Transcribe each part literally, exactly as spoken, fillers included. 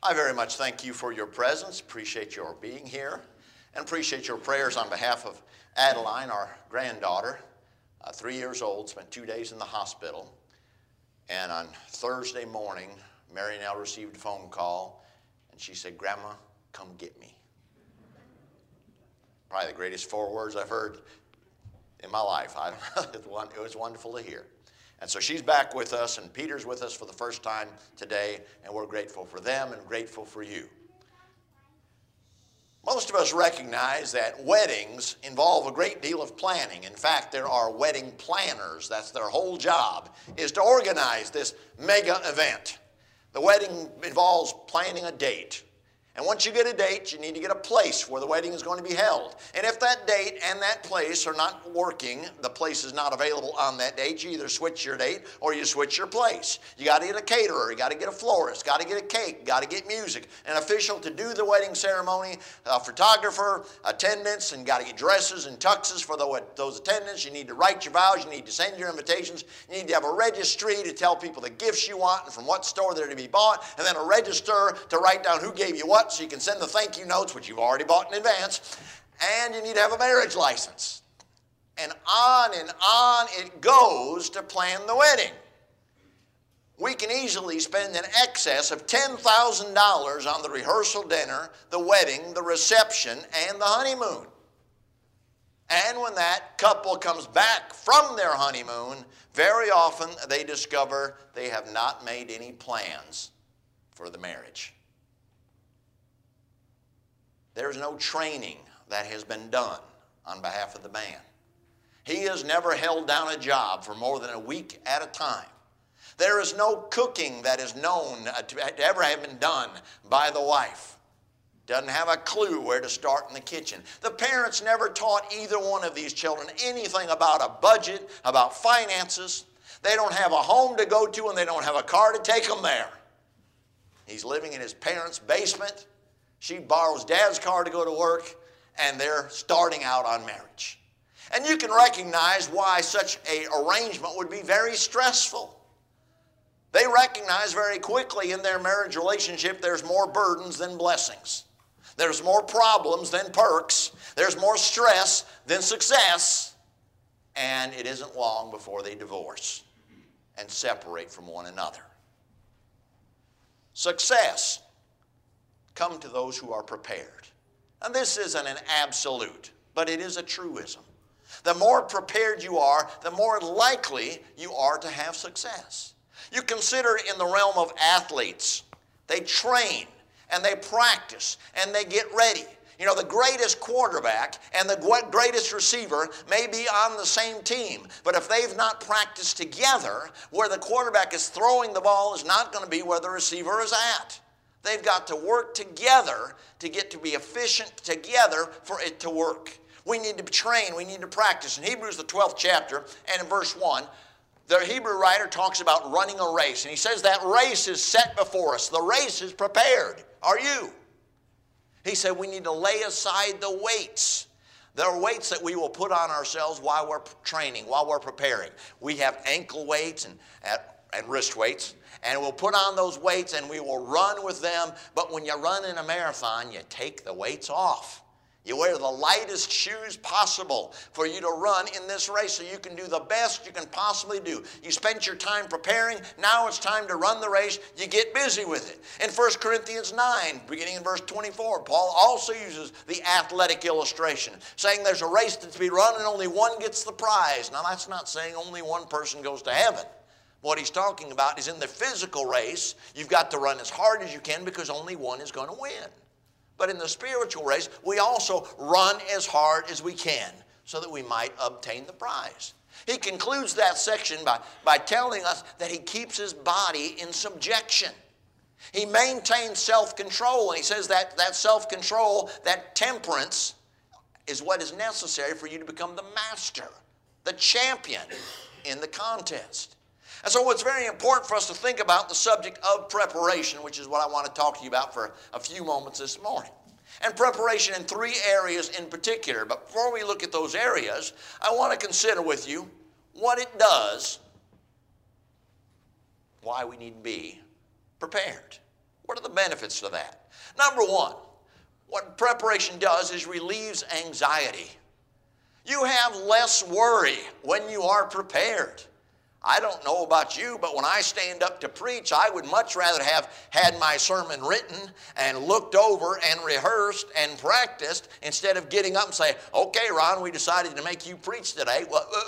I very much thank you for your presence, appreciate your being here, and appreciate your prayers on behalf of Adeline, our granddaughter, uh, three years old, spent two days in the hospital. And on Thursday morning, Mary Nell received a phone call, and she said, "Grandma, come get me." Probably the greatest four words I've heard in my life. I don't know, it was wonderful to hear. And so she's back with us, and Peter's with us for the first time today, and we're grateful for them and grateful for you. Most of us recognize that weddings involve a great deal of planning. In fact, there are wedding planners. That's their whole job, is to organize this mega event. The wedding involves planning a date. And once you get a date, you need to get a place where the wedding is going to be held. And if that date and that place are not working, the place is not available on that date, you either switch your date or you switch your place. You got to get a caterer, you got to get a florist, got to get a cake, got to get music, an official to do the wedding ceremony, a photographer, attendants, and got to get dresses and tuxes for the, those attendants. You need to write your vows, you need to send your invitations, you need to have a registry to tell people the gifts you want and from what store they're to be bought, and then a register to write down who gave you what, so you can send the thank you notes, which you've already bought in advance, and you need to have a marriage license. And on and on it goes to plan the wedding. We can easily spend an excess of ten thousand dollars on the rehearsal dinner, the wedding, the reception, and the honeymoon. And when that couple comes back from their honeymoon, very often they discover they have not made any plans for the marriage. There's no training that has been done on behalf of the man. He has never held down a job for more than a week at a time. There is no cooking that is known to ever have been done by the wife. Doesn't have a clue where to start in the kitchen. The parents never taught either one of these children anything about a budget, about finances. They don't have a home to go to, and they don't have a car to take them there. He's living in his parents' basement. She borrows dad's car to go to work, and they're starting out on marriage. And you can recognize why such an arrangement would be very stressful. They recognize very quickly in their marriage relationship there's more burdens than blessings. There's more problems than perks. There's more stress than success. And it isn't long before they divorce and separate from one another. Success comes to those who are prepared. And this isn't an absolute, but it is a truism. The more prepared you are, the more likely you are to have success. You consider in the realm of athletes, they train and they practice and they get ready. You know, the greatest quarterback and the greatest receiver may be on the same team, but if they've not practiced together, where the quarterback is throwing the ball is not going to be where the receiver is at. They've got to work together to get to be efficient together for it to work. We need to train, we need to practice. In Hebrews, the twelfth chapter, and in verse one, the Hebrew writer talks about running a race. And he says that race is set before us. The race is prepared. Are you? He said we need to lay aside the weights. There are weights that we will put on ourselves while we're training, while we're preparing. We have ankle weights and, and wrist weights. And we'll put on those weights and we will run with them. But when you run in a marathon, you take the weights off. You wear the lightest shoes possible for you to run in this race so you can do the best you can possibly do. You spent your time preparing. Now it's time to run the race. You get busy with it. In First Corinthians nine, beginning in verse twenty-four, Paul also uses the athletic illustration, saying there's a race that's to be run and only one gets the prize. Now that's not saying only one person goes to heaven. What he's talking about is in the physical race, you've got to run as hard as you can because only one is going to win. But in the spiritual race, we also run as hard as we can so that we might obtain the prize. He concludes that section by, by telling us that he keeps his body in subjection. He maintains self-control, and he says that that self-control, that temperance, is what is necessary for you to become the master, the champion in the contest. And so it's very important for us to think about the subject of preparation, which is what I want to talk to you about for a few moments this morning. And preparation in three areas in particular. But before we look at those areas, I want to consider with you what it does, why we need to be prepared. We're What are the benefits to that? Number one, what preparation does is relieves anxiety. You have less worry when you are prepared. I don't know about you, but when I stand up to preach, I would much rather have had my sermon written and looked over and rehearsed and practiced instead of getting up and saying, okay, Ron, we decided to make you preach today.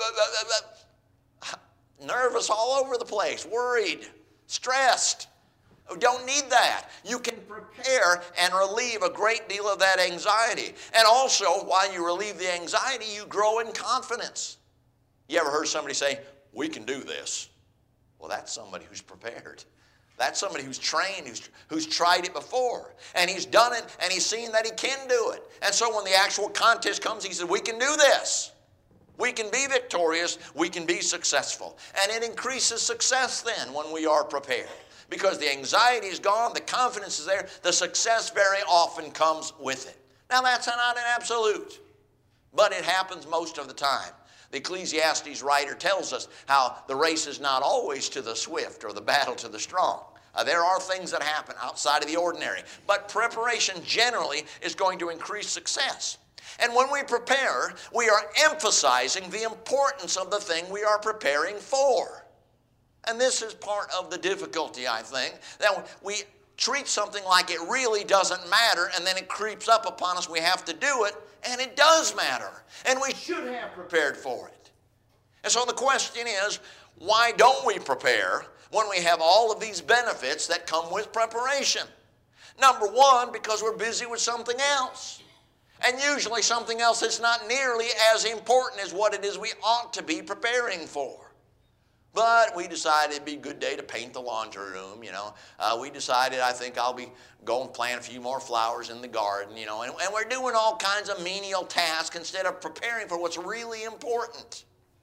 Nervous all over the place, worried, stressed. We don't need that. You can prepare and relieve a great deal of that anxiety. And also, while you relieve the anxiety, you grow in confidence. You ever heard somebody say, we can do this? Well, that's somebody who's prepared. That's somebody who's trained, who's, who's tried it before. And he's done it, and he's seen that he can do it. And so when the actual contest comes, he says, we can do this. We can be victorious. We can be successful. And it increases success then when we are prepared. Because the anxiety is gone, the confidence is there, the success very often comes with it. Now that's not an absolute, but it happens most of the time. The Ecclesiastes writer tells us how the race is not always to the swift or the battle to the strong. Uh, there are things that happen outside of the ordinary, but preparation generally is going to increase success. And when we prepare, we are emphasizing the importance of the thing we are preparing for. And this is part of the difficulty, I think, that we treat something like it really doesn't matter, and then it creeps up upon us. We have to do it, and it does matter, and we should have prepared for it. And so the question is, why don't we prepare when we have all of these benefits that come with preparation? Number one, because we're busy with something else. And usually something else that's not nearly as important as what it is we ought to be preparing for. But we decided it'd be a good day to paint the laundry room, you know. Uh, we decided I think I'll be going to plant a few more flowers in the garden, you know. And, and we're doing all kinds of menial tasks instead of preparing for what's really important.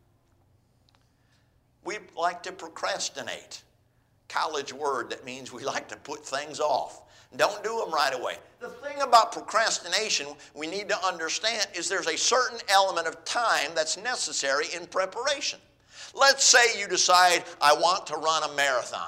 We like to procrastinate. College word that means we like to put things off. Don't do them right away. The thing about procrastination we need to understand is there's a certain element of time that's necessary in preparation. Let's say you decide, I want to run a marathon.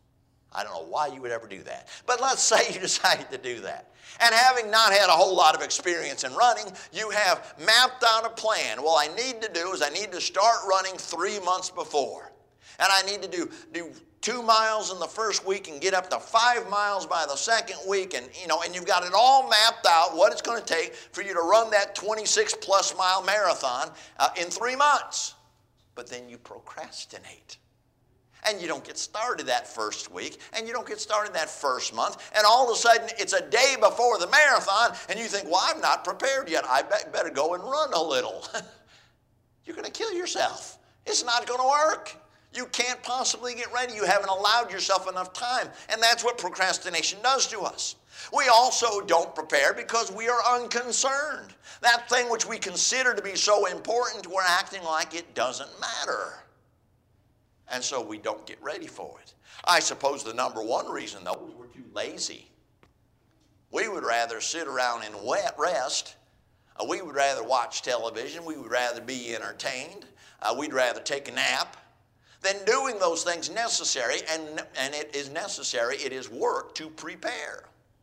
I don't know why you would ever do that. But let's say you decided to do that. And having not had a whole lot of experience in running, you have mapped out a plan. Well, I need to do is I need to start running three months before. And I need to do, do two miles in the first week and get up to five miles by the second week. And, you know, and you've got it all mapped out, what it's going to take for you to run that twenty-six plus mile marathon uh, in three months. But then you procrastinate. And you don't get started that first week, and you don't get started that first month, and all of a sudden it's a day before the marathon, and you think, well, I'm not prepared yet. I better go and run a little. You're going to kill yourself. It's not going to work. You can't possibly get ready. You haven't allowed yourself enough time, and that's what procrastination does to us. We also don't prepare because we are unconcerned. That thing which we consider to be so important, we're acting like it doesn't matter. And so we don't get ready for it. I suppose the number one reason, though, is we're too lazy. We would rather sit around and wet rest. Uh, we would rather watch television. We would rather be entertained. Uh, we'd rather take a nap than doing those things necessary, and, and it is necessary, it is work to prepare.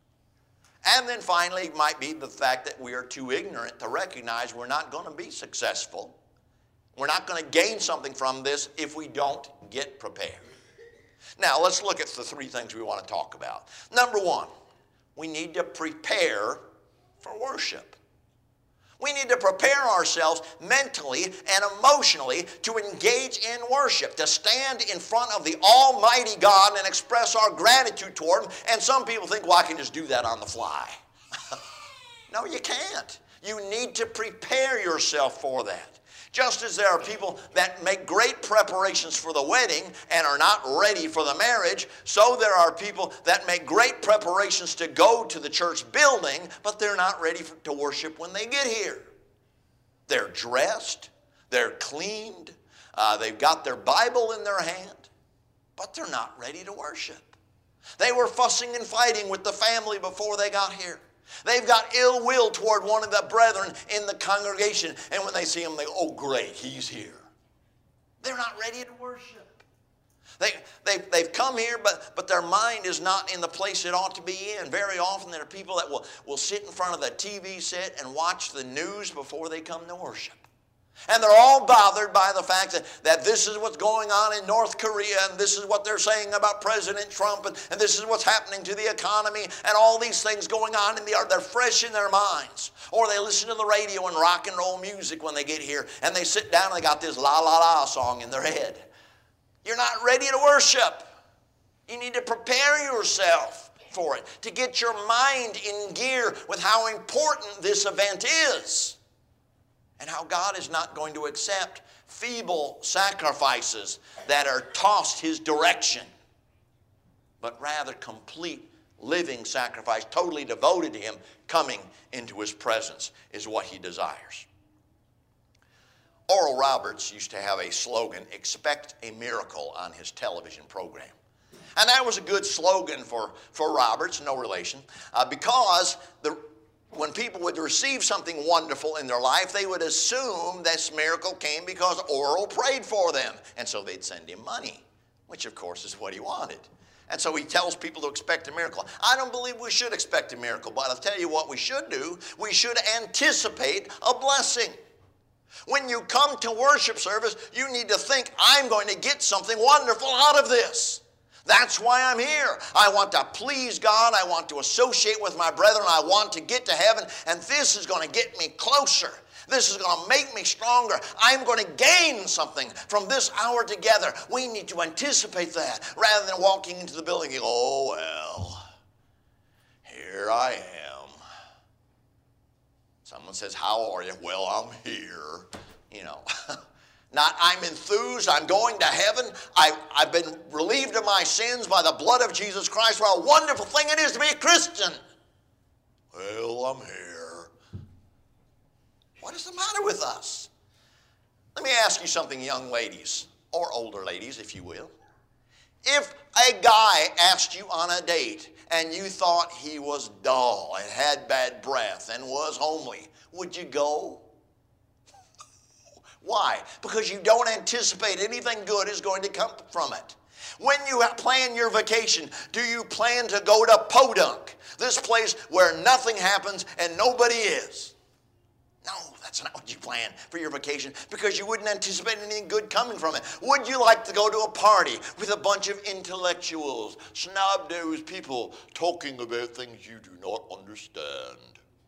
And then finally, it might be the fact that we are too ignorant to recognize we're not going to be successful. We're not going to gain something from this if we don't get prepared. Now, let's look at the three things we want to talk about. Number one, we need to prepare for worship. We need to prepare ourselves mentally and emotionally to engage in worship, to stand in front of the Almighty God and express our gratitude toward Him. And some people think, well, I can just do that on the fly. No, you can't. You need to prepare yourself for that. Just as there are people that make great preparations for the wedding and are not ready for the marriage, so there are people that make great preparations to go to the church building, but they're not ready for, to worship when they get here. They're dressed, they're cleaned, uh, they've got their Bible in their hand, but they're not ready to worship. They were fussing and fighting with the family before they got here. They've got ill will toward one of the brethren in the congregation, and when they see him, they go, oh, great, he's here. They're not ready to worship. They, They've, they've come here, but, but their mind is not in the place it ought to be in. Very often there are people that will, will sit in front of the T V set and watch the news before they come to worship. And they're all bothered by the fact that, that this is what's going on in North Korea, and this is what they're saying about President Trump, and, and this is what's happening to the economy, and all these things going on in the art. They're fresh in their minds. Or they listen to the radio and rock and roll music when they get here, and they sit down and they got this la la la song in their head. You're not ready to worship. You need to prepare yourself for it, to get your mind in gear with how important this event is, and how God is not going to accept feeble sacrifices that are tossed His direction, but rather complete living sacrifice, totally devoted to Him, coming into His presence is what He desires. Oral Roberts used to have a slogan, "Expect a miracle," on his television program. And that was a good slogan for, for Roberts, no relation, uh, because the, when people would receive something wonderful in their life, they would assume this miracle came because Oral prayed for them. And so they'd send him money, which of course is what he wanted. And so he tells people to expect a miracle. I don't believe we should expect a miracle, but I'll tell you what we should do. We should anticipate a blessing. When you come to worship service, you need to think, I'm going to get something wonderful out of this. That's why I'm here. I want to please God. I want to associate with my brethren. I want to get to heaven, and this is going to get me closer. This is going to make me stronger. I'm going to gain something from this hour together. We need to anticipate that rather than walking into the building and go, oh, well, here I am. Someone says, how are you? Well, I'm here. You know, not I'm enthused. I'm going to heaven. I, I've been relieved of my sins by the blood of Jesus Christ. What a wonderful thing it is to be a Christian. Well, I'm here. What is the matter with us? Let me ask you something, young ladies, or older ladies, if you will. If a guy asked you on a date and you thought he was dull and had bad breath and was homely, would you go? Why? Because you don't anticipate anything good is going to come from it. When you plan your vacation, do you plan to go to Podunk, this place where nothing happens and nobody is? No, that's not what you plan for your vacation, because you wouldn't anticipate anything good coming from it. Would you like to go to a party with a bunch of intellectuals, snob-nosed people talking about things you do not understand?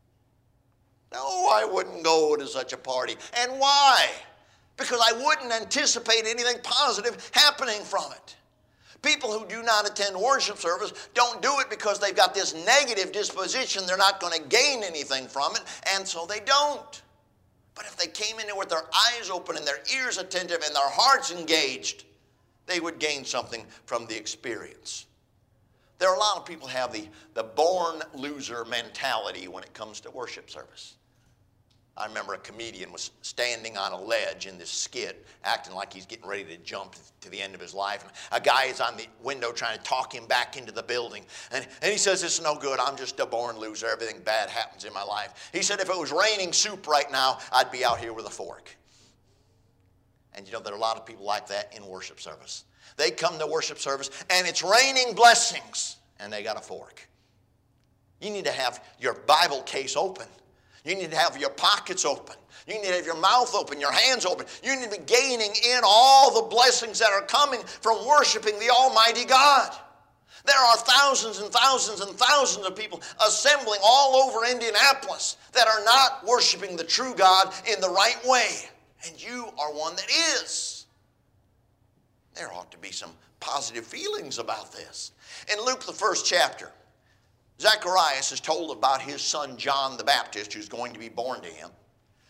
No, I wouldn't go to such a party. And why? Because I wouldn't anticipate anything positive happening from it. People who do not attend worship service don't do it because they've got this negative disposition. They're not going to gain anything from it, and so they don't. But if they came in there with their eyes open and their ears attentive and their hearts engaged, they would gain something from the experience. There are a lot of people who have the, the born loser mentality when it comes to worship service. I remember a comedian was standing on a ledge in this skit, acting like he's getting ready to jump to the end of his life. And a guy is on the window trying to talk him back into the building. And, and he says, it's no good. I'm just a born loser. Everything bad happens in my life. He said, if it was raining soup right now, I'd be out here with a fork. And you know, there are a lot of people like that in worship service. They come to worship service, and it's raining blessings, and they got a fork. You need to have your Bible case open. You need to have your pockets open. You need to have your mouth open, your hands open. You need to be gaining in all the blessings that are coming from worshiping the Almighty God. There are thousands and thousands and thousands of people assembling all over Indianapolis that are not worshiping the true God in the right way. And you are one that is. There ought to be some positive feelings about this. In Luke, the first chapter, Zacharias is told about his son John the Baptist, who's going to be born to him.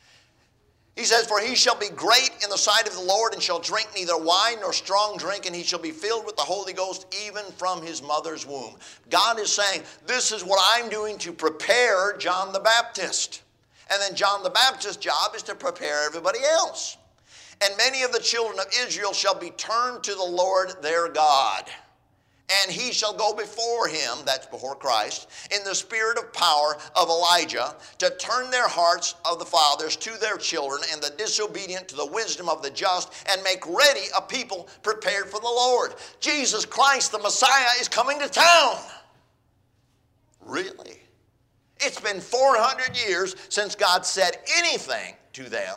He says, for he shall be great in the sight of the Lord, and shall drink neither wine nor strong drink, and he shall be filled with the Holy Ghost even from his mother's womb. God is saying, this is what I'm doing to prepare John the Baptist. And then John the Baptist's job is to prepare everybody else. And many of the children of Israel shall be turned to the Lord their God. And he shall go before him, that's before Christ, in the spirit of power of Elijah, to turn their hearts of the fathers to their children, and the disobedient to the wisdom of the just, and make ready a people prepared for the Lord. Jesus Christ, the Messiah, is coming to town. Really? It's been four hundred years since God said anything to them.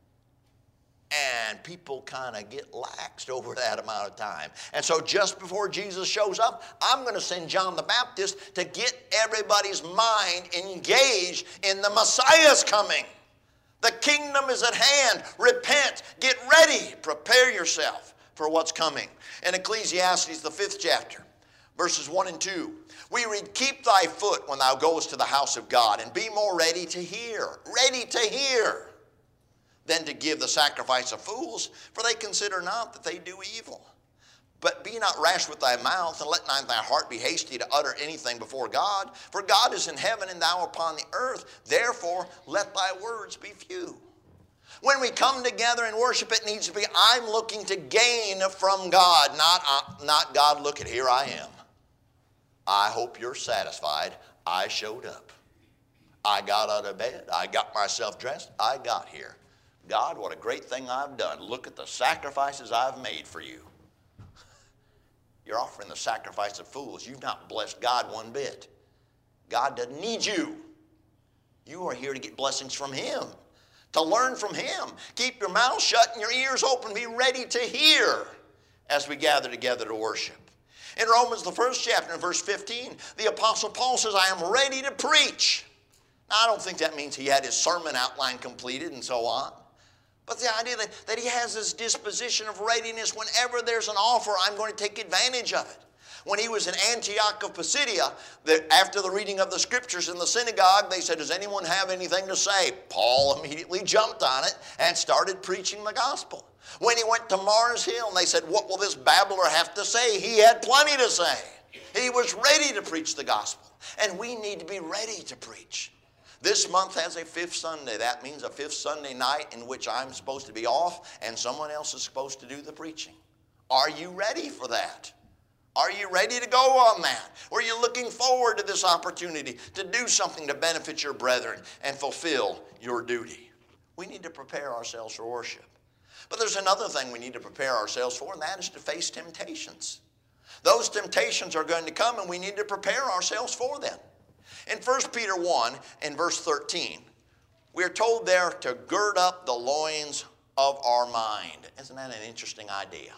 And people kind of get laxed over that amount of time. And so just before Jesus shows up, I'm going to send John the Baptist to get everybody's mind engaged in the Messiah's coming. The kingdom is at hand. Repent. Get ready. Prepare yourself for what's coming. In Ecclesiastes, the fifth chapter, verses one and two, we read, keep thy foot when thou goest to the house of God, and be more ready to hear. Ready to hear. Than to give the sacrifice of fools, for they consider not that they do evil. But be not rash with thy mouth, and let not thy heart be hasty to utter anything before God. For God is in heaven, and thou upon the earth. Therefore, let thy words be few. When we come together and worship, it needs to be, I'm looking to gain from God, not, uh, not God, look at, here I am. I hope you're satisfied. I showed up. I got out of bed. I got myself dressed. I got here. God, what a great thing I've done. Look at the sacrifices I've made for you. You're offering the sacrifice of fools. You've not blessed God one bit. God doesn't need you. You are here to get blessings from Him, to learn from Him. Keep your mouth shut and your ears open. Be ready to hear as we gather together to worship. In Romans, the first chapter, in verse fifteen, the Apostle Paul says, I am ready to preach. Now, I don't think that means he had his sermon outline completed and so on. But the idea that, that he has this disposition of readiness, whenever there's an offer, I'm going to take advantage of it. When he was in Antioch of Pisidia, the, after the reading of the scriptures in the synagogue, they said, does anyone have anything to say? Paul immediately jumped on it and started preaching the gospel. When he went to Mars Hill, and they said, what will this babbler have to say? He had plenty to say. He was ready to preach the gospel. And we need to be ready to preach. This month has a fifth Sunday. That means a fifth Sunday night in which I'm supposed to be off and someone else is supposed to do the preaching. Are you ready for that? Are you ready to go on that? Or are you looking forward to this opportunity to do something to benefit your brethren and fulfill your duty? We need to prepare ourselves for worship. But there's another thing we need to prepare ourselves for, and that is to face temptations. Those temptations are going to come, and we need to prepare ourselves for them. In First Peter one, in verse thirteen, we are told there to gird up the loins of our mind. Isn't that an interesting idea?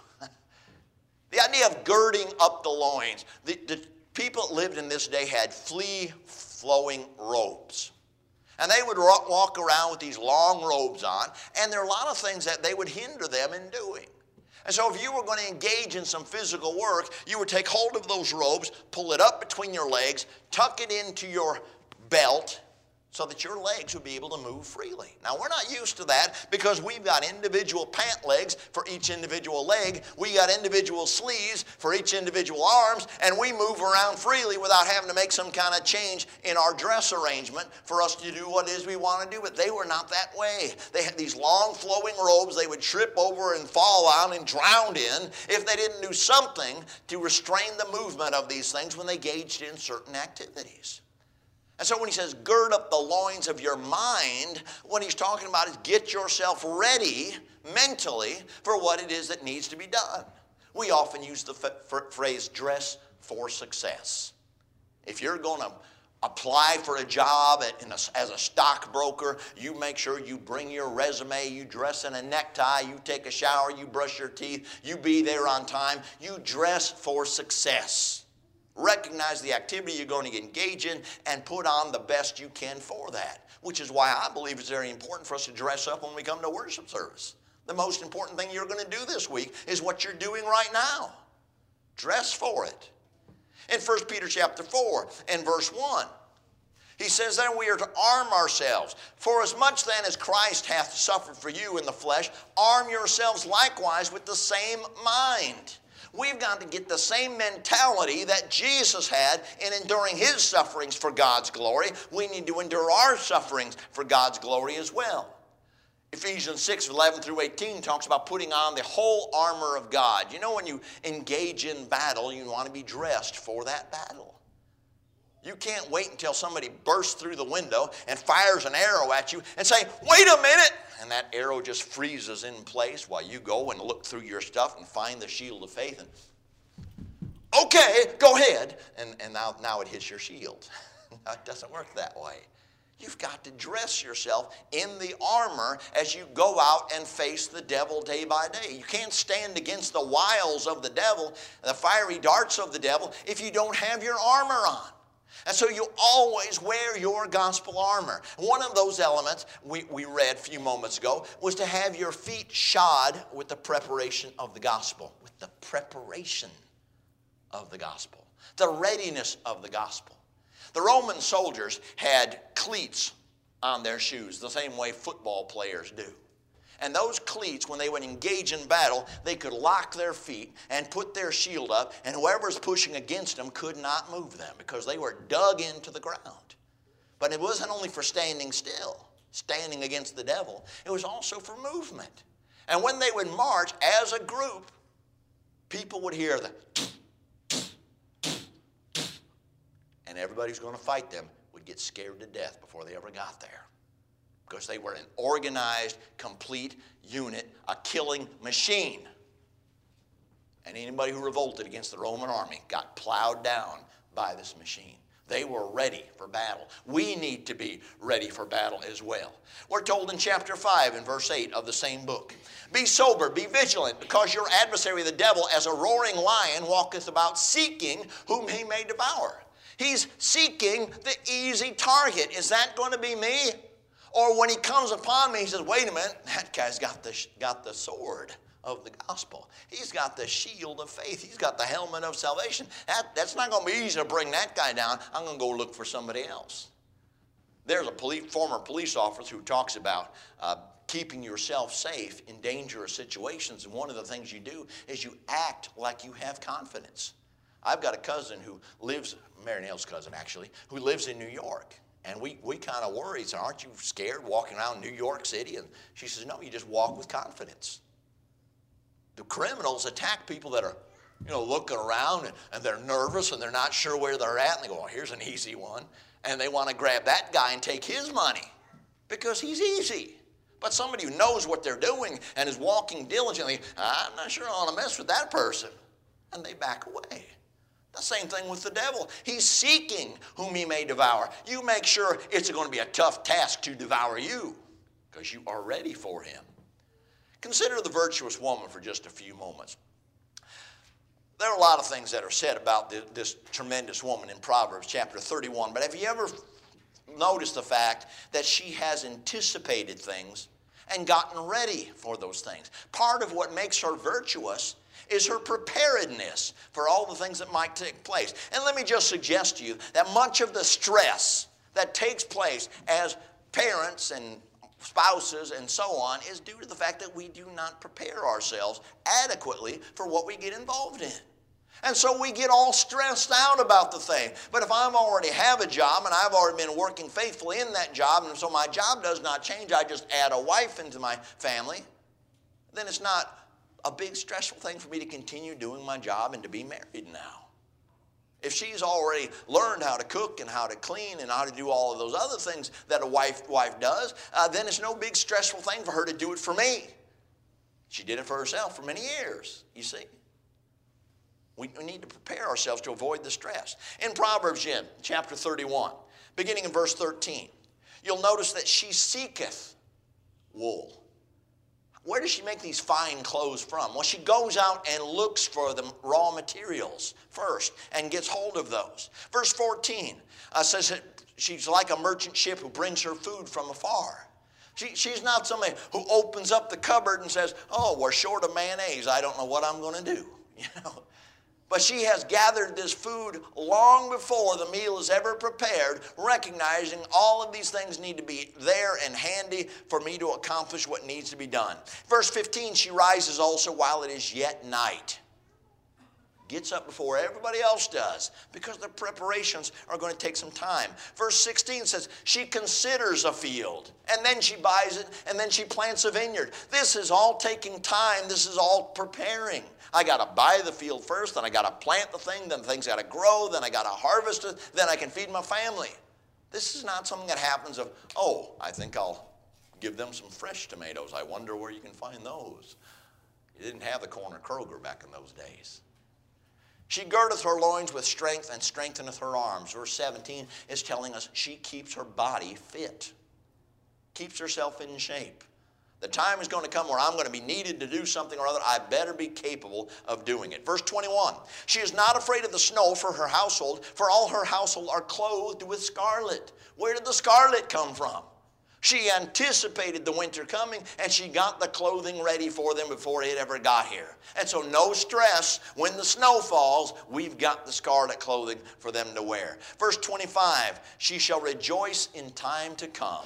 The idea of girding up the loins. The, the people that lived in this day had flea-flowing robes. And they would walk around with these long robes on, and there are a lot of things that they would hinder them in doing. And so if you were going to engage in some physical work, you would take hold of those robes, pull it up between your legs, tuck it into your belt so that your legs would be able to move freely. Now, we're not used to that because we've got individual pant legs for each individual leg. We got individual sleeves for each individual arms, and we move around freely without having to make some kind of change in our dress arrangement for us to do what it is we want to do. But they were not that way. They had these long flowing robes they would trip over and fall on and drown in if they didn't do something to restrain the movement of these things when they engaged in certain activities. And so when he says, gird up the loins of your mind, what he's talking about is get yourself ready mentally for what it is that needs to be done. We often use the phrase, dress for success. If you're going to apply for a job at, in a, as a stockbroker, you make sure you bring your resume, you dress in a necktie, you take a shower, you brush your teeth, you be there on time. You dress for success. Recognize the activity you're going to engage in and put on the best you can for that, which is why I believe it's very important for us to dress up when we come to worship service. The most important thing you're going to do this week is what you're doing right now. Dress for it. In First Peter chapter four and verse one, he says that we are to arm ourselves. For as much then as Christ hath suffered for you in the flesh, arm yourselves likewise with the same mind. We've got to get the same mentality that Jesus had in enduring his sufferings for God's glory. We need to endure our sufferings for God's glory as well. Ephesians six, eleven through eighteen talks about putting on the whole armor of God. You know, when you engage in battle, you want to be dressed for that battle. You can't wait until somebody bursts through the window and fires an arrow at you and say, wait a minute, and that arrow just freezes in place while you go and look through your stuff and find the shield of faith. And okay, go ahead. And, and now, now it hits your shield. No, it doesn't work that way. You've got to dress yourself in the armor as you go out and face the devil day by day. You can't stand against the wiles of the devil, the fiery darts of the devil, if you don't have your armor on. And so you always wear your gospel armor. One of those elements we, we read a few moments ago was to have your feet shod with the preparation of the gospel. With the preparation of the gospel. The readiness of the gospel. The Roman soldiers had cleats on their shoes, the same way football players do. And those cleats, when they would engage in battle, they could lock their feet and put their shield up, and whoever's pushing against them could not move them because they were dug into the ground. But it wasn't only for standing still, standing against the devil. It was also for movement. And when they would march as a group, people would hear the and everybody who's going to fight them would get scared to death before they ever got there. Because they were an organized, complete unit, a killing machine. And anybody who revolted against the Roman army got plowed down by this machine. They were ready for battle. We need to be ready for battle as well. We're told in chapter five and verse eight of the same book. Be sober, be vigilant, because your adversary the devil as a roaring lion walketh about seeking whom he may devour. He's seeking the easy target. Is that going to be me? Or when he comes upon me, he says, wait a minute, that guy's got the, got the sword of the gospel. He's got the shield of faith. He's got the helmet of salvation. That, that's not going to be easy to bring that guy down. I'm going to go look for somebody else. There's a police, former police officer who talks about uh, keeping yourself safe in dangerous situations. And one of the things you do is you act like you have confidence. I've got a cousin who lives, Mary Nell's cousin actually, who lives in New York. And we, we kind of worry. So aren't you scared walking around New York City? And she says, no, you just walk with confidence. The criminals attack people that are, you know, looking around and, and they're nervous and they're not sure where they're at. And they go, oh, here's an easy one. And they want to grab that guy and take his money because he's easy. But somebody who knows what they're doing and is walking diligently, I'm not sure I want to mess with that person. And they back away. The same thing with the devil. He's seeking whom he may devour. You make sure it's going to be a tough task to devour you because you are ready for him. Consider the virtuous woman for just a few moments. There are a lot of things that are said about this, this tremendous woman in Proverbs chapter thirty-one, but have you ever noticed the fact that she has anticipated things and gotten ready for those things? Part of what makes her virtuous is her preparedness for all the things that might take place. And let me just suggest to you that much of the stress that takes place as parents and spouses and so on is due to the fact that we do not prepare ourselves adequately for what we get involved in. And so we get all stressed out about the thing. But if I already have a job and I've already been working faithfully in that job, and so my job does not change, I just add a wife into my family, then it's not a big stressful thing for me to continue doing my job and to be married now. If she's already learned how to cook and how to clean and how to do all of those other things that a wife, wife does, uh, then it's no big stressful thing for her to do it for me. She did it for herself for many years, you see. We, we need to prepare ourselves to avoid the stress. In Proverbs chapter thirty-one, beginning in verse thirteen, you'll notice that she seeketh wool. Where does she make these fine clothes from? Well, she goes out and looks for the raw materials first and gets hold of those. Verse fourteen uh, says that she's like a merchant ship who brings her food from afar. She, she's not somebody who opens up the cupboard and says, oh, we're short of mayonnaise. I don't know what I'm going to do. You know? But she has gathered this food long before the meal is ever prepared, recognizing all of these things need to be there and handy for me to accomplish what needs to be done. Verse fifteen, she rises also while it is yet night. gets up before everybody else does because the preparations are going to take some time. Verse sixteen says, she considers a field, and then she buys it, and then she plants a vineyard. This is all taking time. This is all preparing. I got to buy the field first, then I got to plant the thing, then the thing's got to grow, then I got to harvest it, then I can feed my family. This is not something that happens of, oh, I think I'll give them some fresh tomatoes. I wonder where you can find those. You didn't have the corner Kroger back in those days. She girdeth her loins with strength and strengtheneth her arms. Verse seventeen is telling us she keeps her body fit, keeps herself in shape. The time is going to come where I'm going to be needed to do something or other. I better be capable of doing it. Verse twenty-one, she is not afraid of the snow for her household, for all her household are clothed with scarlet. Where did the scarlet come from? She anticipated the winter coming, and she got the clothing ready for them before it ever got here. And so no stress. When the snow falls, we've got the scarlet clothing for them to wear. Verse twenty-five, she shall rejoice in time to come.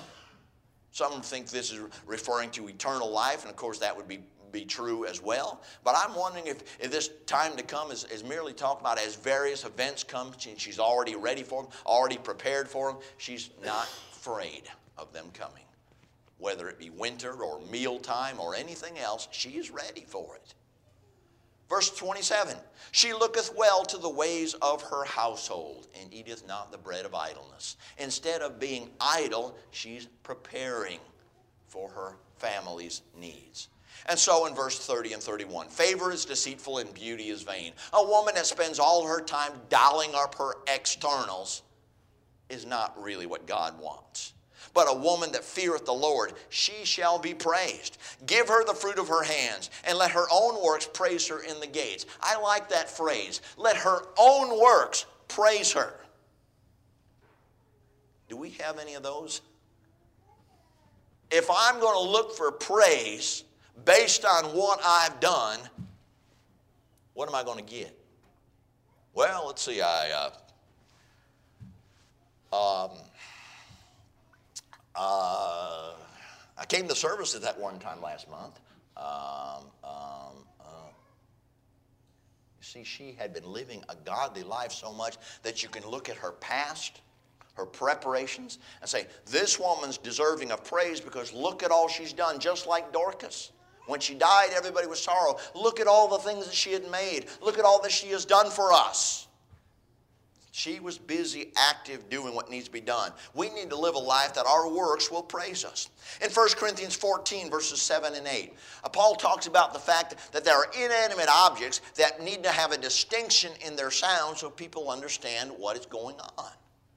Some think this is referring to eternal life, and of course that would be, be true as well. But I'm wondering if, if this time to come is, is merely talked about as various events come, and she's already ready for them, already prepared for them. She's not afraid of them coming. Whether it be winter or mealtime or anything else, she is ready for it. Verse twenty-seven, she looketh well to the ways of her household, and eateth not the bread of idleness. Instead of being idle, she's preparing for her family's needs. And so in verse thirty and thirty-one, favor is deceitful and beauty is vain. A woman that spends all her time dolling up her externals is not really what God wants. But a woman that feareth the Lord, she shall be praised. Give her the fruit of her hands, and let her own works praise her in the gates. I like that phrase. Let her own works praise her. Do we have any of those? If I'm going to look for praise based on what I've done, what am I going to get? Well, let's see. I uh, um. Uh, I came to service at that one time last month. Um, um, uh, see, she had been living a godly life so much that you can look at her past, her preparations, and say, this woman's deserving of praise because look at all she's done, just like Dorcas. When she died, everybody was sorrow. Look at all the things that she had made. Look at all that she has done for us. She was busy, active, doing what needs to be done. We need to live a life that our works will praise us. In First Corinthians fourteen, verses seven and eight, Paul talks about the fact that there are inanimate objects that need to have a distinction in their sound so people understand what is going on.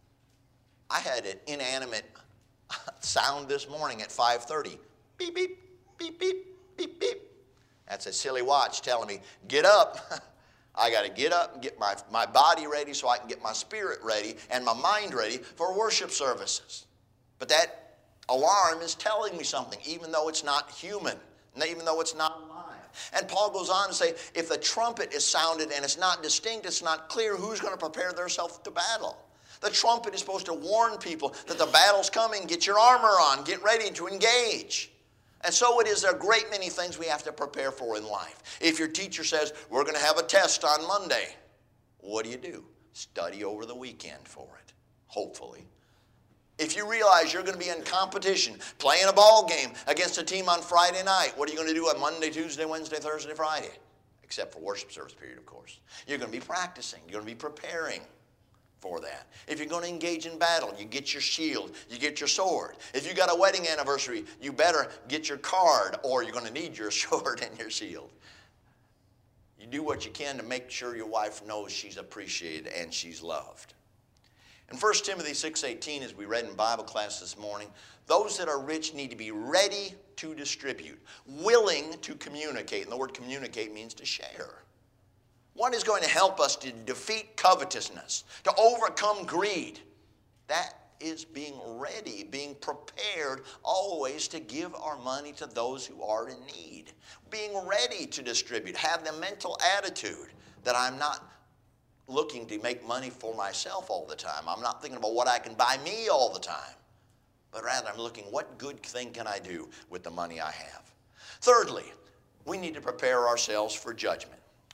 I had an inanimate sound this morning at five thirty. Beep, beep, beep, beep, beep, beep. That's a silly watch telling me, get up. I got to get up and get my, my body ready so I can get my spirit ready and my mind ready for worship services. But that alarm is telling me something, even though it's not human, even though it's not alive. And Paul goes on to say, if the trumpet is sounded and it's not distinct, it's not clear, who's going to prepare themselves to battle? The trumpet is supposed to warn people that the battle's coming. Get your armor on. Get ready to engage. And so it is, there are a great many things we have to prepare for in life. If your teacher says, we're going to have a test on Monday, what do you do? Study over the weekend for it, hopefully. If you realize you're going to be in competition, playing a ball game against a team on Friday night, what are you going to do on Monday, Tuesday, Wednesday, Thursday, Friday? Except for worship service period, of course. You're going to be practicing. You're going to be preparing for that. If you're going to engage in battle, you get your shield, you get your sword. If you got a wedding anniversary, you better get your card, or you're going to need your sword and your shield. You do what you can to make sure your wife knows she's appreciated and she's loved. In First Timothy six eighteen, as we read in Bible class this morning, those that are rich need to be ready to distribute, willing to communicate. And the word communicate means to share. What is going to help us to defeat covetousness, to overcome greed? That is being ready, being prepared always to give our money to those who are in need. Being ready to distribute, have the mental attitude that I'm not looking to make money for myself all the time. I'm not thinking about what I can buy me all the time, but rather I'm looking, what good thing can I do with the money I have? Thirdly, we need to prepare ourselves for judgment.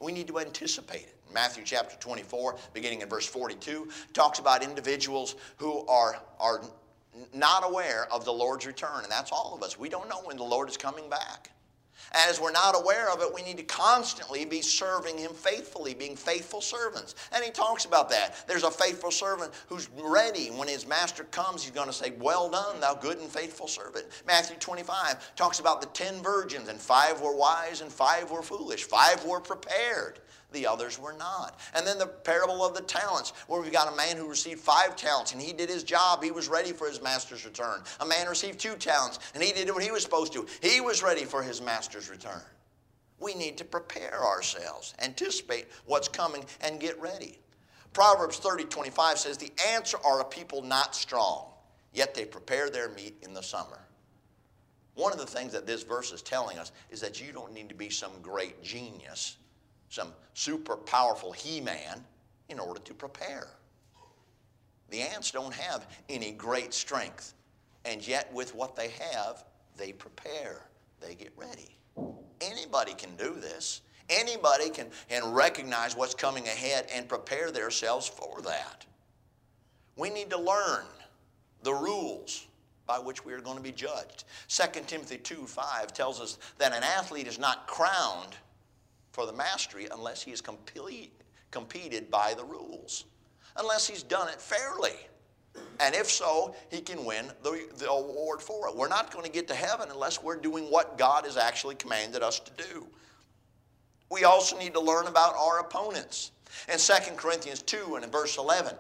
We need to anticipate it. Matthew chapter twenty-four, beginning in verse forty-two, talks about individuals who are, are not aware of the Lord's return. And that's all of us. We don't know when the Lord is coming back. And as we're not aware of it, we need to constantly be serving Him faithfully, being faithful servants. And He talks about that. There's a faithful servant who's ready. When his master comes, he's going to say, well done, thou good and faithful servant. Matthew twenty-five talks about the ten virgins, and five were wise and five were foolish. Five were prepared. The others were not. And then the parable of the talents, where we've got a man who received five talents, and he did his job. He was ready for his master's return. A man received two talents, and he did what he was supposed to. He was ready for his master's return. We need to prepare ourselves, anticipate what's coming, and get ready. Proverbs thirty twenty-five says, the ants are a people not strong, yet they prepare their meat in the summer. One of the things that this verse is telling us is that you don't need to be some great genius, some super powerful He-Man in order to prepare. The ants don't have any great strength, and yet with what they have, they prepare. They get ready. Anybody can do this. Anybody can, can recognize what's coming ahead and prepare themselves for that. We need to learn the rules by which we are going to be judged. Second Timothy two five tells us that an athlete is not crowned for the mastery unless he is complete, competed by the rules, unless he's done it fairly. And if so, he can win the, the award for it. We're not going to get to heaven unless we're doing what God has actually commanded us to do. We also need to learn about our opponents. In Second Corinthians two and in verse eleven,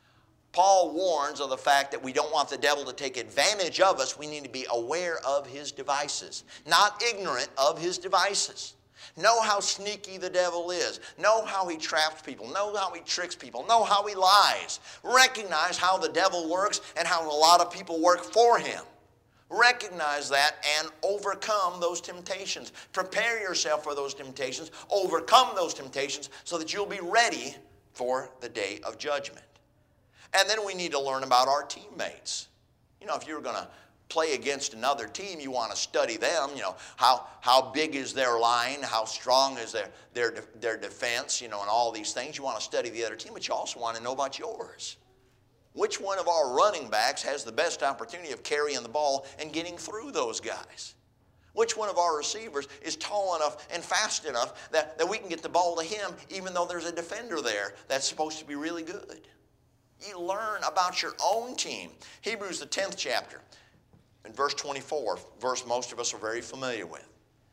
Paul warns of the fact that we don't want the devil to take advantage of us. We need to be aware of his devices, not ignorant of his devices. Know how sneaky the devil is. Know how he traps people. Know how he tricks people. Know how he lies. Recognize how the devil works and how a lot of people work for him. Recognize that and overcome those temptations. Prepare yourself for those temptations. Overcome those temptations so that you'll be ready for the day of judgment. And then we need to learn about our teammates. You know, if you're going to play against another team, you want to study them. You know, how, how big is their line, how strong is their, their, their defense, you know, and all these things. You want to study the other team, but you also want to know about yours. Which one of our running backs has the best opportunity of carrying the ball and getting through those guys? Which one of our receivers is tall enough and fast enough that, that we can get the ball to him even though there's a defender there that's supposed to be really good? You learn about your own team. Hebrews, the tenth chapter. In verse twenty-four, verse most of us are very familiar with.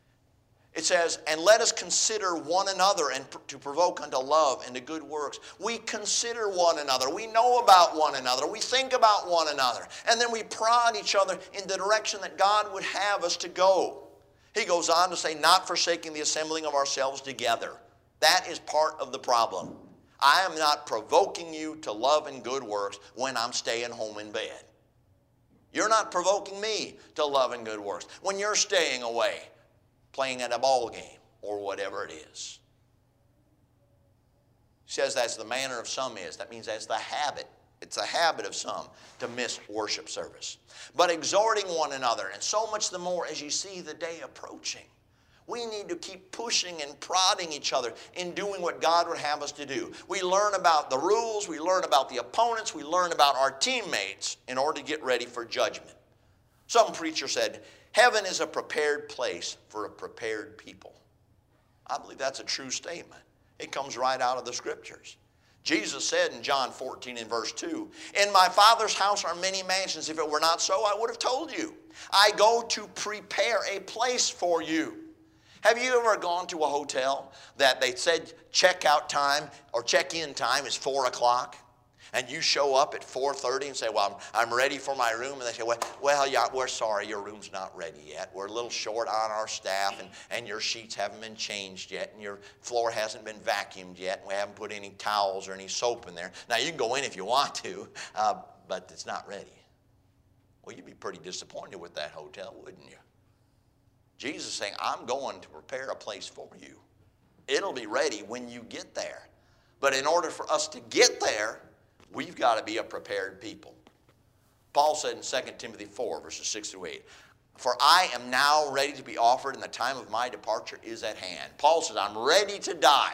It says, and let us consider one another and pr- to provoke unto love and to good works. We consider one another. We know about one another. We think about one another. And then we prod each other in the direction that God would have us to go. He goes on to say, not forsaking the assembling of ourselves together. That is part of the problem. I am not provoking you to love and good works when I'm staying home in bed. You're not provoking me to love and good works when you're staying away, playing at a ball game or whatever it is. He says as the manner of some is. That means as the habit. It's a habit of some to miss worship service. But exhorting one another, and so much the more as you see the day approaching. We need to keep pushing and prodding each other in doing what God would have us to do. We learn about the rules, we learn about the opponents, we learn about our teammates in order to get ready for judgment. Some preacher said, heaven is a prepared place for a prepared people. I believe that's a true statement. It comes right out of the Scriptures. Jesus said in John fourteen and verse two, in my Father's house are many mansions. If it were not so, I would have told you. I go to prepare a place for you. Have you ever gone to a hotel that they said checkout time or check-in time is four o'clock? And you show up at four thirty and say, well, I'm, I'm ready for my room. And they say, well, well yeah, we're sorry, your room's not ready yet. We're a little short on our staff, and, and your sheets haven't been changed yet, and your floor hasn't been vacuumed yet, and we haven't put any towels or any soap in there. Now, you can go in if you want to, uh, but it's not ready. Well, you'd be pretty disappointed with that hotel, wouldn't you? Jesus is saying, I'm going to prepare a place for you. It'll be ready when you get there. But in order for us to get there, we've got to be a prepared people. Paul said in Second Timothy four, verses six through eight, For I am now ready to be offered, and the time of my departure is at hand. Paul says, I'm ready to die.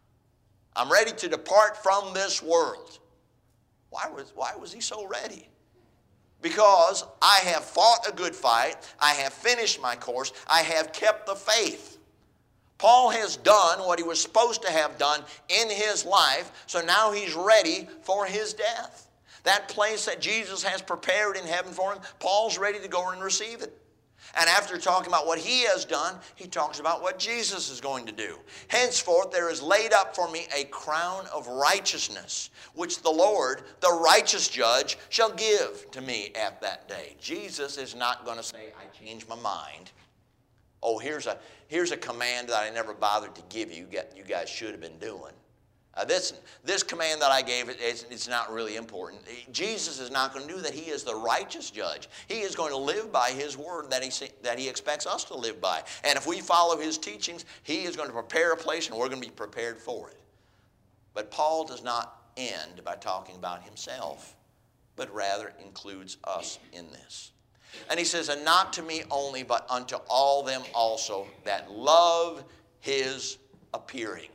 I'm ready to depart from this world. Why was, why was he so ready? Because I have fought a good fight. I have finished my course. I have kept the faith. Paul has done what he was supposed to have done in his life, so now he's ready for his death. That place that Jesus has prepared in heaven for him, Paul's ready to go and receive it. And after talking about what he has done, he talks about what Jesus is going to do. Henceforth there is laid up for me a crown of righteousness, which the Lord, the righteous judge, shall give to me at that day. Jesus is not going to say, I changed my mind. Oh, here's a, here's a command that I never bothered to give you, you guys should have been doing. Uh, this, this command that I gave, it's, it's not really important. Jesus is not going to do that. He is the righteous judge. He is going to live by his word that he, that he expects us to live by. And if we follow his teachings, he is going to prepare a place and we're going to be prepared for it. But Paul does not end by talking about himself, but rather includes us in this. And he says, and not to me only, but unto all them also that love his appearing.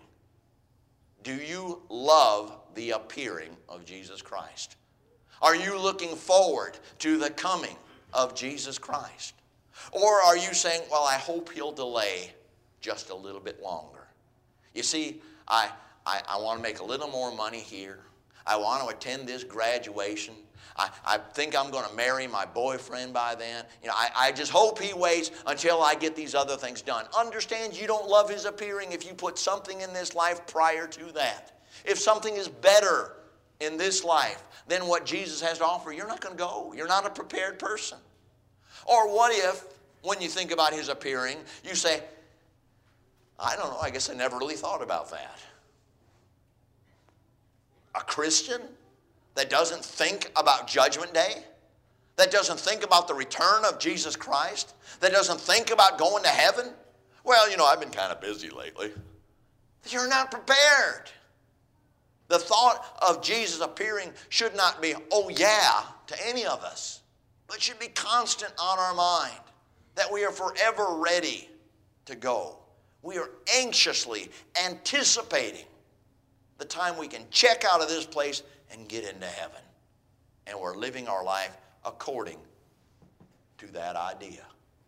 Do you love the appearing of Jesus Christ? Are you looking forward to the coming of Jesus Christ? Or are you saying, well, I hope he'll delay just a little bit longer? You see, I, I, I want to make a little more money here. I want to attend this graduation. I, I think I'm going to marry my boyfriend by then. You know, I, I just hope he waits until I get these other things done. Understand, you don't love his appearing if you put something in this life prior to that. If something is better in this life than what Jesus has to offer, you're not going to go. You're not a prepared person. Or what if, when you think about his appearing, you say, I don't know, I guess I never really thought about that. A Christian that doesn't think about Judgment Day, that doesn't think about the return of Jesus Christ, that doesn't think about going to heaven? Well, you know, I've been kind of busy lately. You're not prepared. The thought of Jesus appearing should not be, oh yeah, to any of us, but should be constant on our mind, that we are forever ready to go. We are anxiously anticipating the time we can check out of this place and get into heaven. And we're living our life according to that idea.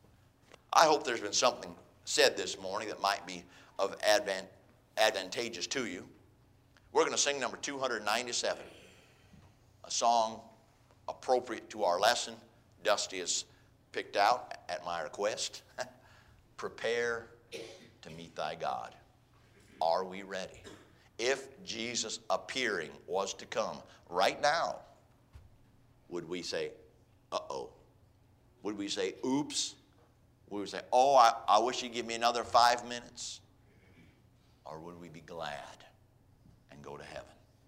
I hope there's been something said this morning that might be of advent, advantageous to you. We're going to sing number two ninety-seven, a song appropriate to our lesson. Dusty has picked out at my request. Prepare to meet thy God. Are we ready? If Jesus' appearing was to come right now, would we say, uh-oh? Would we say, oops? Would we say, oh, I, I wish you'd give me another five minutes? Or would we be glad and go to heaven?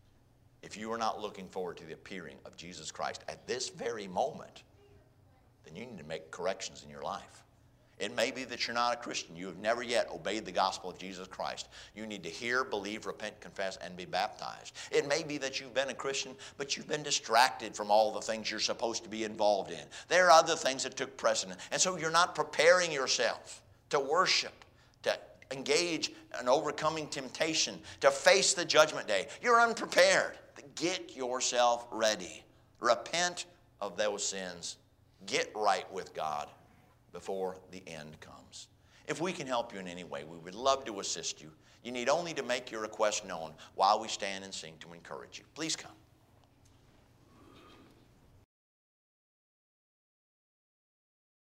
If you are not looking forward to the appearing of Jesus Christ at this very moment, then you need to make corrections in your life. It may be that you're not a Christian. You have never yet obeyed the gospel of Jesus Christ. You need to hear, believe, repent, confess, and be baptized. It may be that you've been a Christian, but you've been distracted from all the things you're supposed to be involved in. There are other things that took precedent. And so you're not preparing yourself to worship, to engage in overcoming temptation, to face the judgment day. You're unprepared. Get yourself ready. Repent of those sins. Get right with God before the end comes. If we can help you in any way, we would love to assist you. You need only to make your request known while we stand and sing to encourage you. Please come.